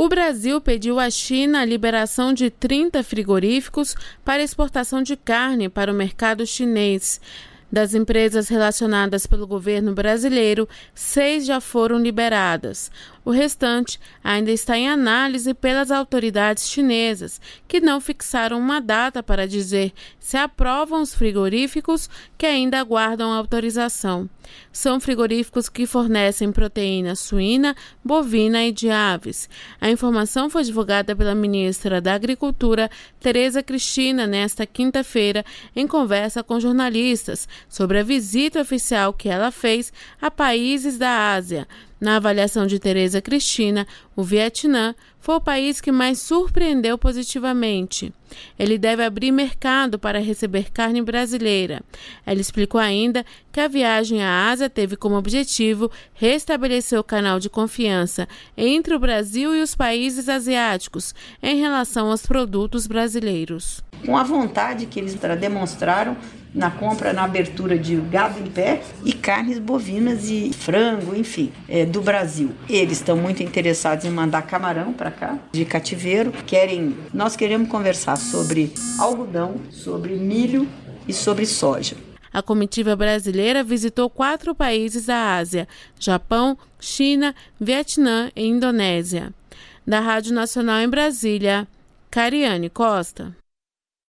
O Brasil pediu à China a liberação de 30 frigoríficos para exportação de carne para o mercado chinês. Das empresas relacionadas pelo governo brasileiro, 6 já foram liberadas. O restante ainda está em análise pelas autoridades chinesas, que não fixaram uma data para dizer se aprovam os frigoríficos que ainda aguardam autorização. São frigoríficos que fornecem proteína suína, bovina e de aves. A informação foi divulgada pela ministra da Agricultura, Tereza Cristina, nesta quinta-feira, em conversa com jornalistas sobre a visita oficial que ela fez a países da Ásia. Na avaliação de Tereza Cristina, o Vietnã foi o país que mais surpreendeu positivamente. Ele deve abrir mercado para receber carne brasileira. Ela explicou ainda que a viagem à Ásia teve como objetivo restabelecer o canal de confiança entre o Brasil e os países asiáticos em relação aos produtos brasileiros. Com a vontade que eles demonstraram na compra, na abertura de gado em pé e carnes bovinas e frango, enfim, do Brasil. Eles estão muito interessados em mandar camarão para cá, de cativeiro. Nós queremos conversar sobre algodão, sobre milho e sobre soja. A comitiva brasileira visitou 4 países da Ásia: Japão, China, Vietnã e Indonésia. Da Rádio Nacional em Brasília, Cariane Costa.